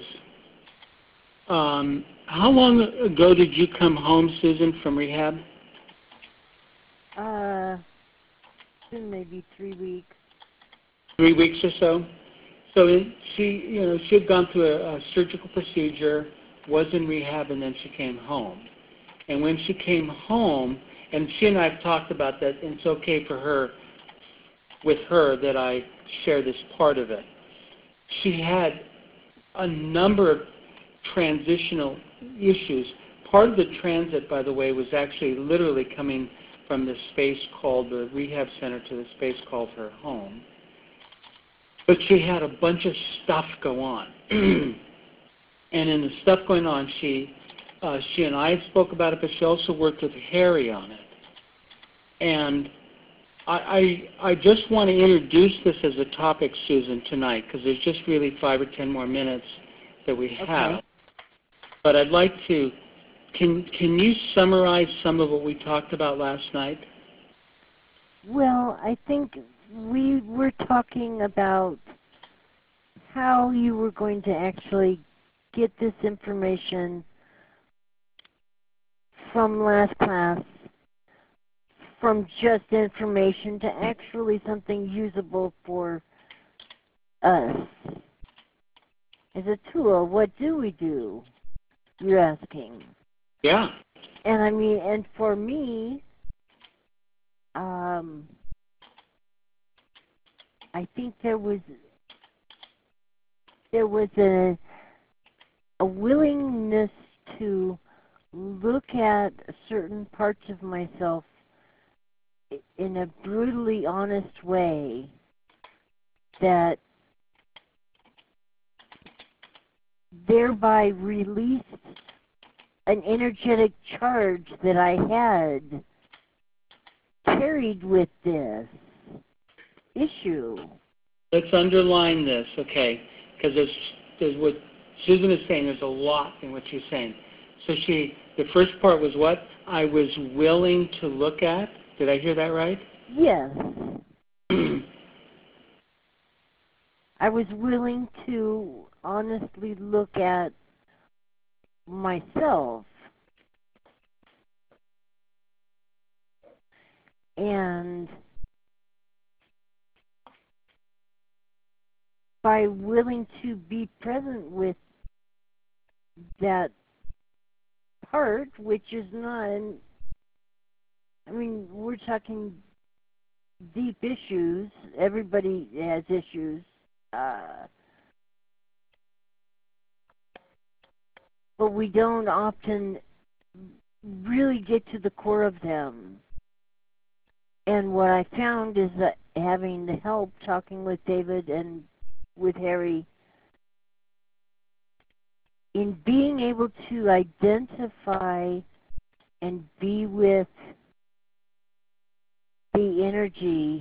how long ago did you come home, Susan, from rehab? Maybe 3 weeks. 3 weeks or so? So she had gone through a surgical procedure, was in rehab, and then she came home. And when she came home, and she and I have talked about that, and it's okay for her, with her, that I share this part of it. She had a number of transitional issues. Part of the transit, by the way, was actually literally coming from the space called the rehab center to the space called her home. But she had a bunch of stuff go on. And in the stuff going on, she and I spoke about it, but she also worked with Harry on it. And I just want to introduce this as a topic, Susan, tonight, because there's just really 5 or 10 more minutes that we have. Okay. But I'd like to, can you summarize some of what we talked about last night? Well, I think we were talking about how you were going to actually get this information from last class, from just information to actually something usable for us. As a tool, what do we do? You're asking. Yeah. And I mean, and for me, I think there was a willingness to look at certain parts of myself in a brutally honest way that thereby released an energetic charge that I had carried with this issue. Let's underline this, okay? Because there's what Susan is saying. There's a lot in what she's saying. So the first part was what? I was willing to look at. Did I hear that right? Yes. I was willing to honestly look at myself. And by willing to be present with that part, which is not, I mean, we're talking deep issues. Everybody has issues. But we don't often really get to the core of them. And what I found is that having the help talking with David and with Harry, in being able to identify and be with the energy,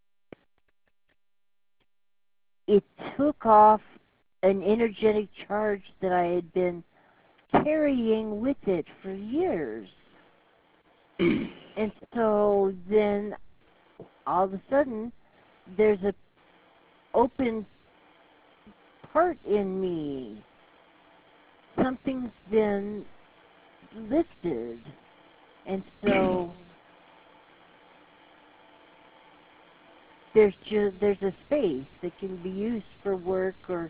it took off an energetic charge that I had been carrying with it for years. And so then all of a sudden there's a open part in me. Something's been lifted. And so there's a space that can be used for work or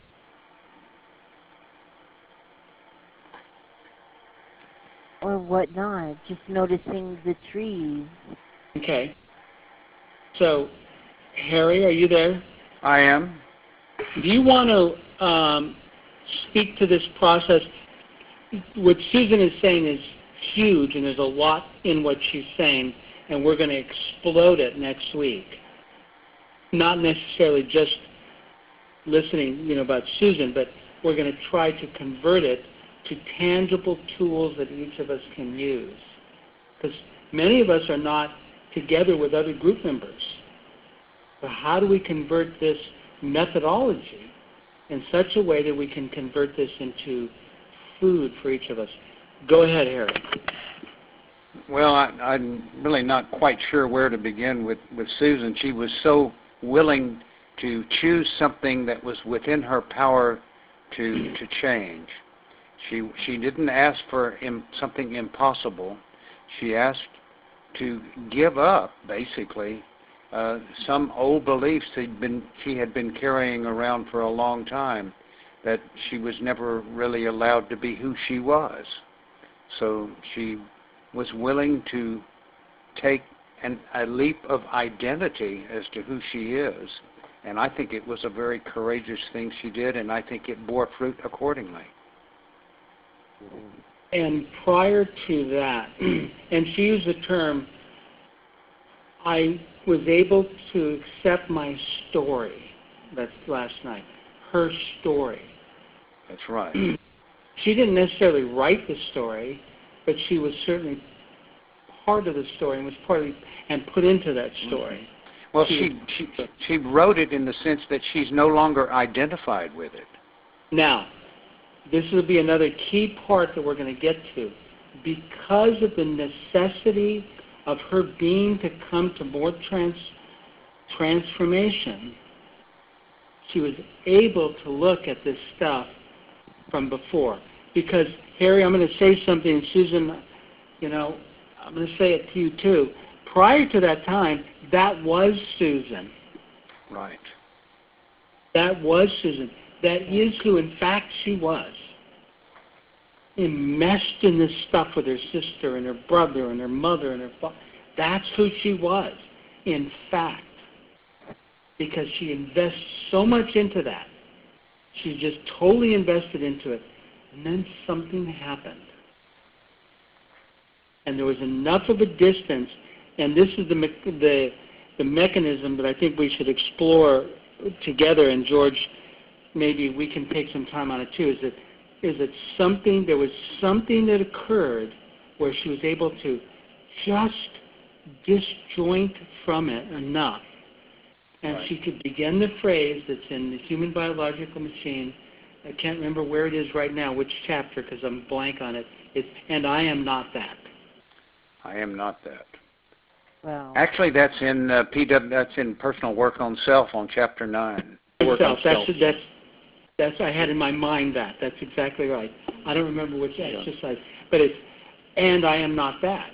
whatnot, just noticing the trees. Okay. So, Harry, are you there? I am. Do you want to speak to this process? What Susan is saying is huge, and there's a lot in what she's saying, and we're going to explode it next week. Not necessarily just listening, about Susan, but we're going to try to convert it to tangible tools that each of us can use. Because many of us are not together with other group members. So how do we convert this methodology in such a way that we can convert this into food for each of us? Go ahead, Harry. Well, I'm really not quite sure where to begin with Susan. She was so willing to choose something that was within her power to change. She didn't ask for something impossible. She asked to give up, basically, some old beliefs she had been carrying around for a long time, that she was never really allowed to be who she was. So she was willing to take a leap of identity as to who she is. And I think it was a very courageous thing she did, and I think it bore fruit accordingly. And prior to that, and she used the term, I was able to accept my story. That's last night. Her story. That's right. She didn't necessarily write the story, but she was certainly part of the story and was and put into that story. Well, she wrote it in the sense that she's no longer identified with it. Now, this will be another key part that we're going to get to. Because of the necessity of her being to come to more transformation, she was able to look at this stuff from before. Because, Harry, I'm going to say something, and Susan, I'm going to say it to you too. Prior to that time, that was Susan. Right. That was Susan. That is who, in fact, she was. Enmeshed in this stuff with her sister and her brother and her mother and her father. That's who she was, in fact. Because she invests so much into that. She just totally invested into it. And then something happened. And there was enough of a distance, and this is the mechanism that I think we should explore together, and George, maybe we can take some time on it too, there was something that occurred where she was able to just disjoint from it enough, and she could begin the phrase that's in the Human Biological Machine. I can't remember where it is right now, which chapter, because I'm blank on it. It's, and I am not that. I am not that. Wow. Actually, that's in That's in Personal Work on Self on Chapter 9. Work on Self. That's I had in my mind that. That's exactly right. I don't remember which exercise, but it's, and I am not that.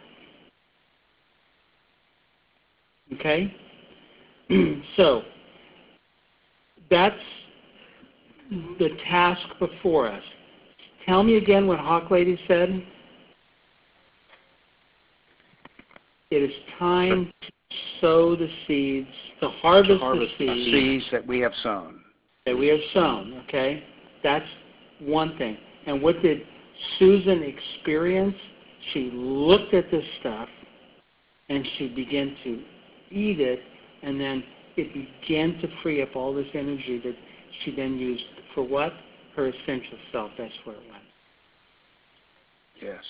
Okay? So, that's the task before us. Tell me again what Hawk Lady said. It is time to sow the seeds, to harvest the seeds that we have sown. That we have sown, okay? That's one thing. And what did Susan experience? She looked at this stuff, and she began to eat it, and then it began to free up all this energy that she then used for what? Her essential self. That's where it went. Yes.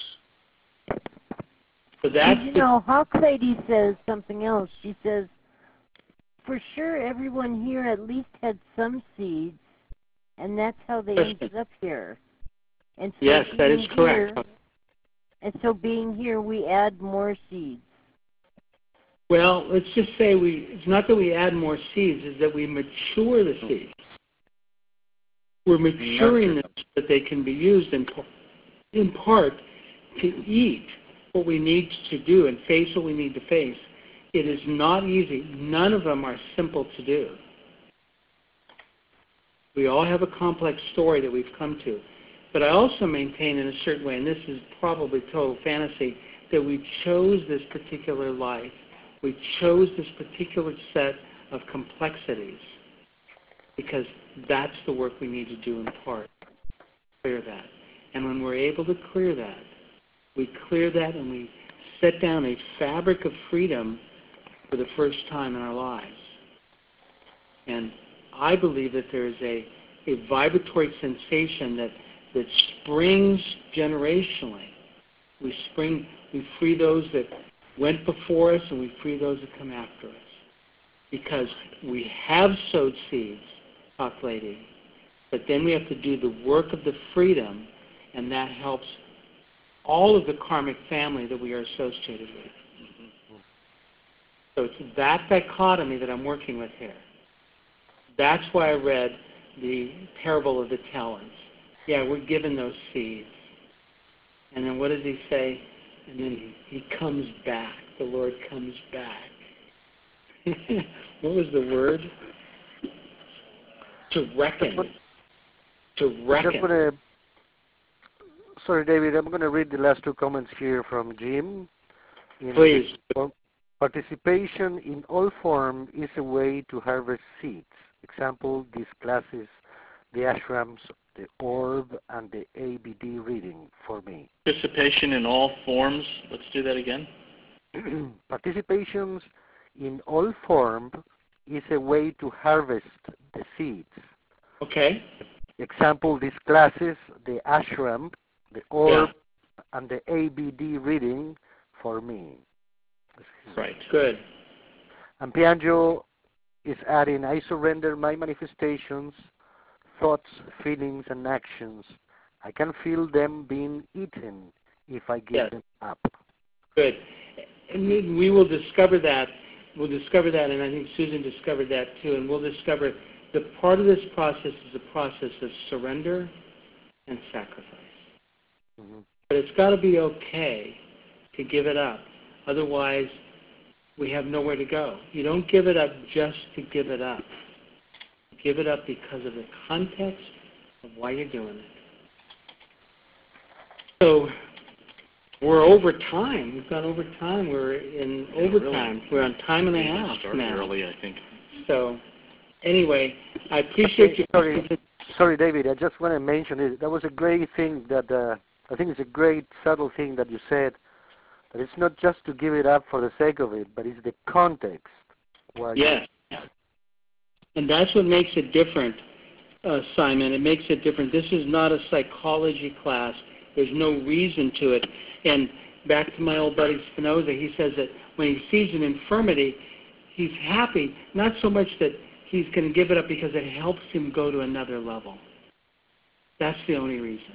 So that's Hawk Lady says something else. She says, for sure everyone here at least had some seeds, and that's how they ended up here. And so yes, that is correct. And so being here, we add more seeds. Well, let's just say it's not that we add more seeds, it's that we mature the seeds. We're maturing them so that they can be used in part to eat what we need to do and face what we need to face. It is not easy. None of them are simple to do. We all have a complex story that we've come to. But I also maintain in a certain way, and this is probably total fantasy, that we chose this particular life. We chose this particular set of complexities because that's the work we need to do in part. Clear that. And when we're able to clear that, we clear that and we set down a fabric of freedom for the first time in our lives. And I believe that there is a vibratory sensation that springs generationally. We free those that went before us, and we free those that come after us. Because we have sowed seeds, Hawk Lady, but then we have to do the work of the freedom, and that helps all of the karmic family that we are associated with. So it's that dichotomy that I'm working with here. That's why I read the parable of the talents. Yeah, we're given those seeds. And then what does he say? And then he comes back. The Lord comes back. What was the word? To reckon. To reckon. Sorry, David, I'm going to read the last two comments here from Jim. Please. Participation in all form is a way to harvest seeds. Example, these classes, the ashrams, the orb, and the ABD reading for me. Participation in all forms. Let's do that again. Participations in all form is a way to harvest the seeds. Okay. Example, these classes, the ashram, the orb, and the ABD reading for me. Right. Good. And Piaggio is adding, I surrender my manifestations, thoughts, feelings, and actions. I can feel them being eaten if I give them up. Good. And we will discover that. We'll discover that, and I think Susan discovered that too. And we'll discover the part of this process is a process of surrender and sacrifice. Mm-hmm. But it's got to be okay to give it up. Otherwise, we have nowhere to go. You don't give it up just to give it up. You give it up because of the context of why you're doing it. So we're over time. We've gone over time. We're in overtime. Really, we're on time and a half now. Early, I think. So anyway, I appreciate you. Sorry, David. I just want to mention it. That was a great thing that I think it's a great subtle thing that you said. That it's not just to give it up for the sake of it, but it's the context. Yes. And that's what makes it different, Simon. It makes it different. This is not a psychology class. There's no reason to it. And back to my old buddy Spinoza, he says that when he sees an infirmity, he's happy, not so much that he's going to give it up because it helps him go to another level. That's the only reason.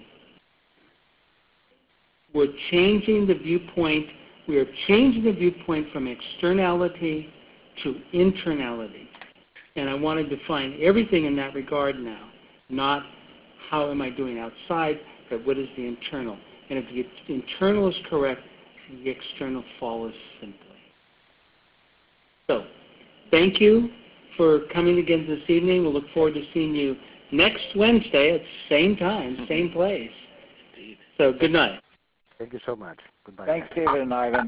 We're changing the viewpoint. We are changing the viewpoint from externality to internality. And I want to define everything in that regard now, not how am I doing outside, but what is the internal. And if the internal is correct, the external follows simply. So, thank you for coming again this evening. We'll look forward to seeing you next Wednesday at the same time, same place. So, good night. Thank you so much. Goodbye. Thanks, David and Ivan.